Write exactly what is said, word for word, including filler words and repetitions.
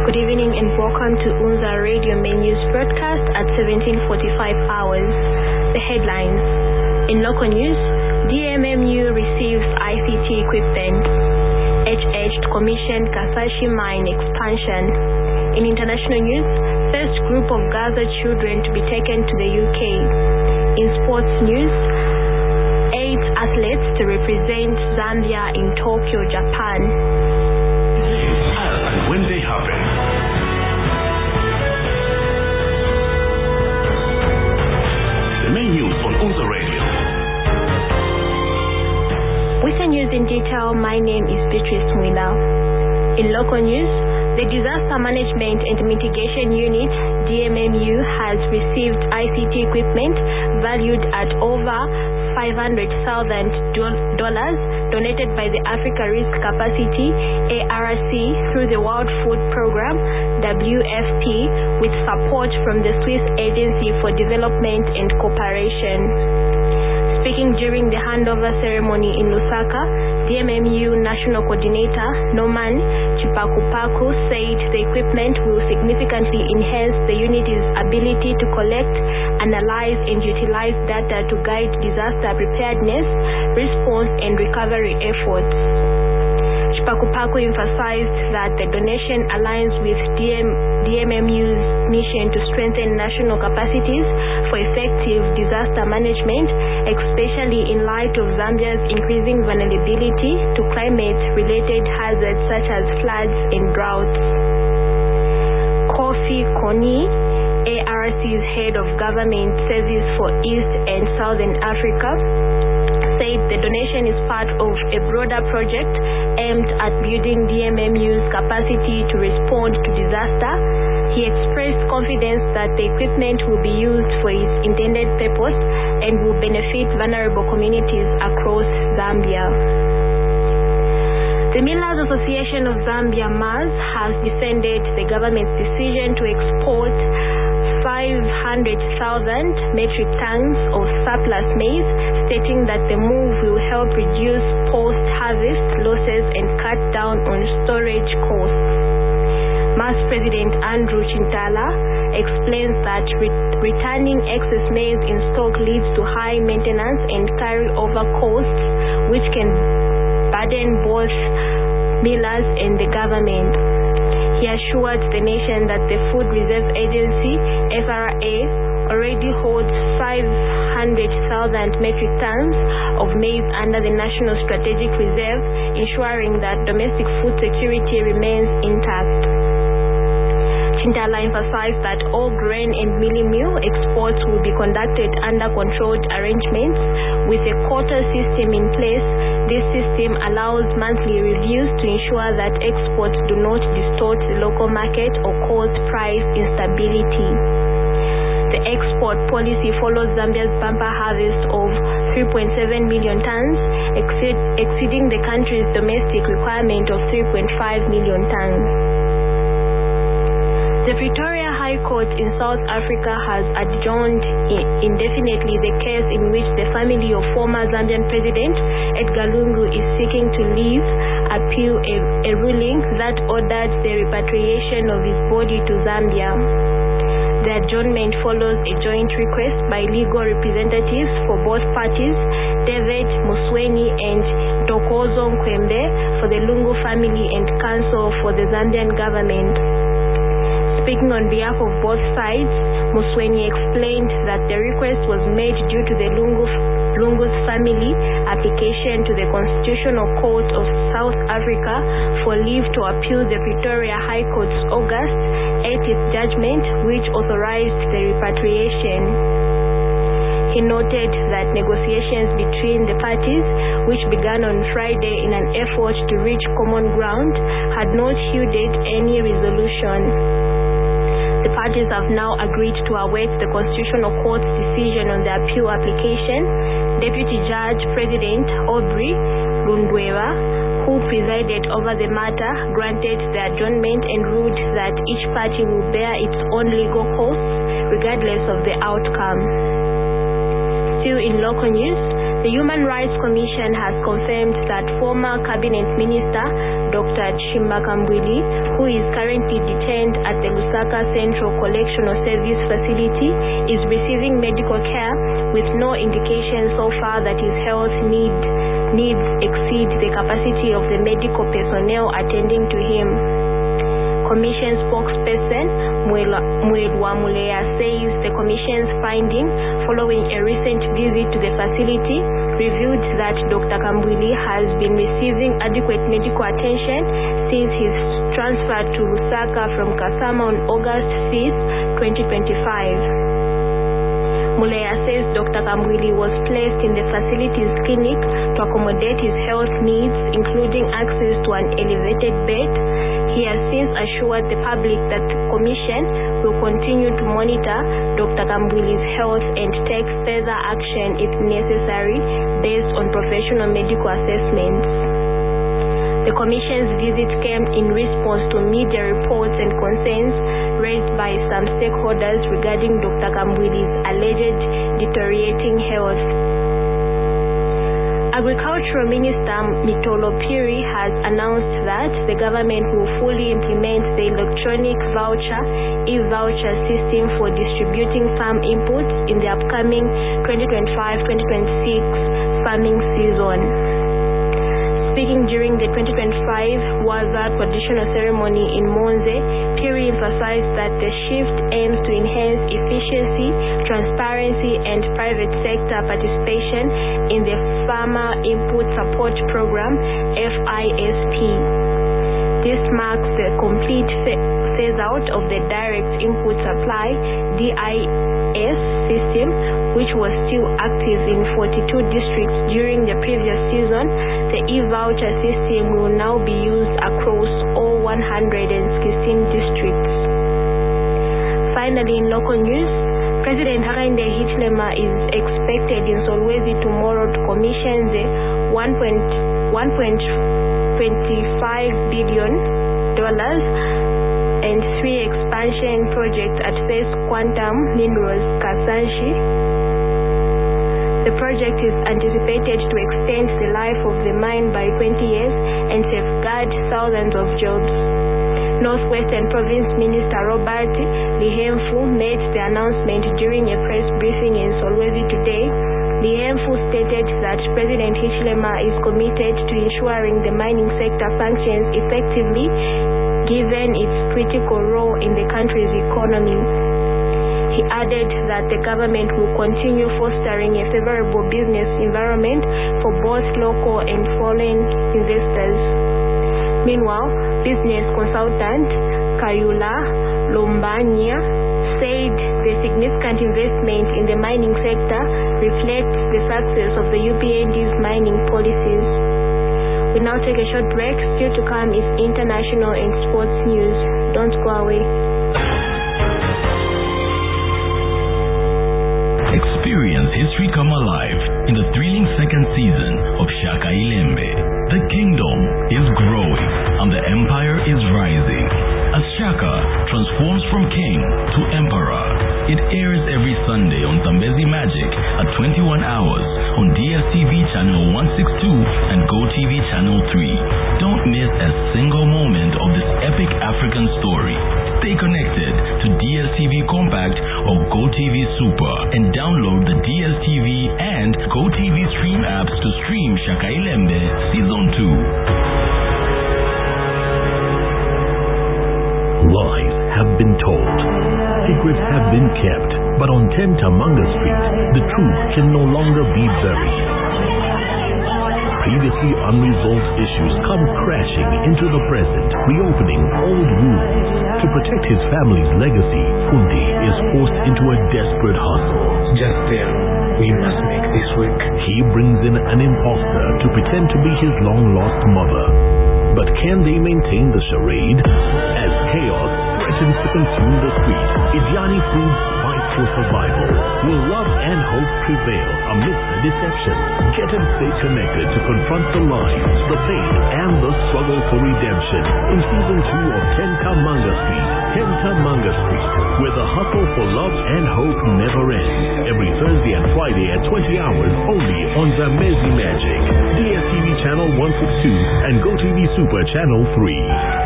Good evening and welcome to Unza Radio Main News broadcast at seventeen forty-five hours. The headlines. In local news, D M M U receives I C T equipment. H H commissioned Kasashi mine expansion. In international news, first group of Gaza children to be taken to the U K. In sports news, eight athletes to represent Zambia in Tokyo, Japan. And when they happen. The main news on Unza Radio. With the news in detail, my name is Beatrice Mwila. In local news, the Disaster Management and Mitigation Unit, D M M U, has received I C T equipment valued at over five hundred thousand dollars donated by the Africa Risk Capacity A R C through the World Food Programme W F P with support from the Swiss Agency for Development and Cooperation. Speaking during the handover ceremony in Lusaka, D M M U National Coordinator Norman Chipakupaku said the equipment will significantly enhance the unity's ability to collect, analyze and utilize data to guide disaster preparedness, response and recovery efforts. Chipakupaku emphasized that the donation aligns with D M M U's mission to strengthen national capacities for effective disaster management, especially in light of Zambia's increasing vulnerability to climate-related hazards such as floods and droughts. Kofi Koni, A R C's head of government service for East and Southern Africa, said the donation is part of a broader project aimed at building D M M U's capacity to respond to disaster. He expressed confidence that the equipment will be used for its intended purpose and will benefit vulnerable communities across Zambia. The Millers Association of Zambia, M A Z, has defended the government's decision to export five hundred thousand metric tons of surplus maize, stating that the move will help reduce post-harvest losses and cut down on storage costs. M A Z President Andrew Chintala explains that re- returning excess maize in stock leads to high maintenance and carry-over costs, which can burden both millers and the government. He assured the nation that the Food Reserve Agency, F R A, already holds five hundred thousand metric tons of maize under the National Strategic Reserve, ensuring that domestic food security remains intact. Chintala emphasized that all grain and milling meal exports will be conducted under controlled arrangements with a quota system in place. This system allows monthly reviews to ensure that exports do not distort the local market or cause price instability. The export policy follows Zambia's bumper harvest of three point seven million tons, exceed, exceeding the country's domestic requirement of three point five million tons. The Pretoria High Court in South Africa has adjourned indefinitely the case in which the family of former Zambian President Edgar Lungu is seeking to leave appeal a, a ruling that ordered the repatriation of his body to Zambia. The adjournment follows a joint request by legal representatives for both parties, David Musweni and Tokozo Nkwembe for the Lungu family and Council for the Zambian government. Speaking on behalf of both sides, Musweni explained that the request was made due to the Lungu, Lungu's family application to the Constitutional Court of South Africa for leave to appeal the Pretoria High Court's August eightieth judgment, which authorized the repatriation. He noted that negotiations between the parties, which began on Friday in an effort to reach common ground, had not yielded any resolution. The parties have now agreed to await the Constitutional Court's decision on the appeal application. Deputy Judge President Aubrey Rundweva, who presided over the matter, granted the adjournment and ruled that each party will bear its own legal costs regardless of the outcome. Still in local news, the Human Rights Commission has confirmed that former Cabinet Minister Doctor Chimbaka Mbwili, who is currently detained Lusaka Central Correctional Service Facility is receiving medical care with no indication so far that his health need, needs exceed the capacity of the medical personnel attending to him. Commission spokesperson Mwelwa Muleya says the Commission's finding following a recent visit to the facility revealed that Doctor Kambwili has been receiving adequate medical attention since his transfer to Lusaka from Kasama on August fifth, twenty twenty-five. Muleya says Doctor Kambwili was placed in the facility's clinic to accommodate his health needs, including access to an elevated bed. He has since assured the public that the Commission will continue to monitor Doctor Kambwili's health and take further action if necessary based on professional medical assessments. The Commission's visit came in response to media reports and concerns raised by some stakeholders regarding Doctor Kambwili's alleged deteriorating health. Agricultural Minister Mitolo Piri has announced that the government will fully implement the electronic voucher e-voucher system for distributing farm inputs in the upcoming twenty twenty-five twenty twenty-six farming season. Speaking during the twenty twenty-five Waza traditional ceremony in Monze, Piri emphasized that the shift aims to enhance efficiency, transparency, and private sector participation in the Farmer Input Support Program (F I S P). This marks the complete phase-out of the Direct Input Supply (D I S) system, which was still active in forty-two districts during the previous season. The e-voucher system will now be used across all one hundred sixteen districts. Finally, in local news, President Hakainde Hichilema is expected in Solwezi tomorrow to commission the one point two five billion dollars and three expansion project at First Quantum Minerals Kasanshi. The project is anticipated to extend the life of the mine by twenty years and safeguard thousands of jobs. Northwestern Province Minister Robert Lihemfu made the announcement during a press briefing in Solwezi today. Lihemfu stated that President Hichilema is committed to ensuring the mining sector functions effectively given its critical role in the country's economy. He added that the government will continue fostering a favorable business environment for both local and foreign investors. Meanwhile, business consultant Kayula Lombania said the significant investment in the mining sector reflects the success of the U P N D's mining policies. We now take a short break. Still to come is international and sports news. Don't go away. Experience history come alive in the thrilling second season of Shaka Ilembe. The kingdom is growing and the empire is rising. As Shaka transforms from king to emperor, it airs every Sunday on Zambezi Magic at twenty-one hours on D S T V channel one sixty-two and GoTV channel three. Don't miss a single moment of this epic African story. Stay connected to D S T V Compact or GoTV Super and download the D S T V and GoTV Stream apps to stream Shaka Ilembe Season two. Lies have been told, secrets have been kept, but on ten Tamanga Street, the truth can no longer be buried. Previously unresolved issues come crashing into the present, reopening old wounds. To protect his family's legacy, Fundi is forced into a desperate hustle. Just there, we must make this work. He brings in an imposter to pretend to be his long-lost mother. But can they maintain the charade? As chaos threatens to consume the street, Idiani Foods fight for survival. Will love and hope prevail amidst the deception? Get and stay connected to confront the lies, the pain, and the struggle for redemption in season two of ten Tamanga Street. ten Tamanga Street, where the hustle for love and hope never ends. Every Thursday and Friday at twenty hours only on Zambezi Magic, D S T V channel one sixty-two and GoTV Super channel three.